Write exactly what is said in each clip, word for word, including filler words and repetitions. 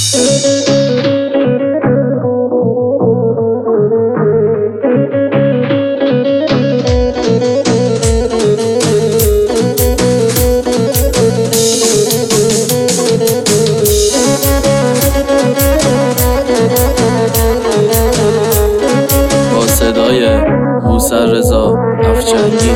با صدای موسر رضا افچنگی.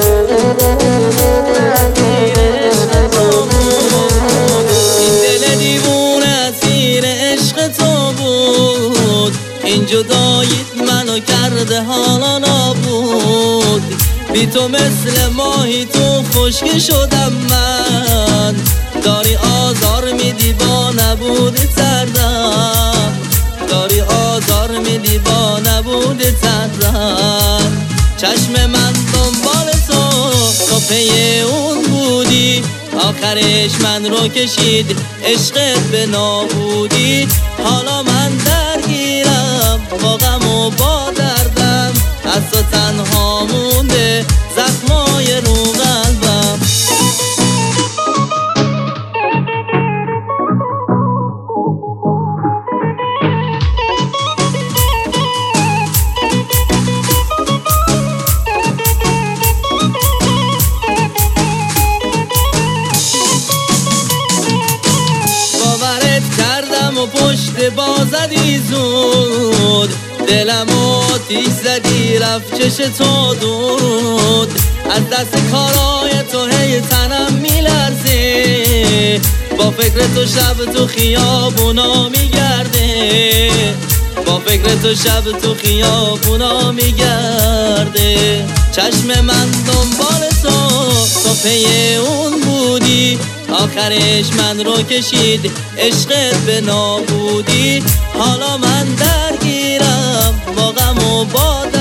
این دل دیوونه اسیر عشق تو بود، این جداییت منو کرده حالا نابود. بی تو مثل ماهی تو خشکی شدم من، داری آزار میدی با نبود تردم، داری آزار میدی با نبود تردم. چشم من دنبال تو، تو پی اون بودی، آخرش من رو کشید عشقت به نابودی. حالا من درگیرم با غم و با دردم، از تو تنها مونده زخمای رو قلبم. و پشت بازدی زود، دلم و آتیش زدی رفت چش تو دود. از دست کارای تو هی تنم میلرزه، با فکر تو شب تو خیابونا میگرده، با فکر تو شب تو خیابونا میگرده. چشم من دنبال تو، تو پی اون بودی، آخرش من رو کشید عشقت به نابودی. حالا من درگیرم با غم و با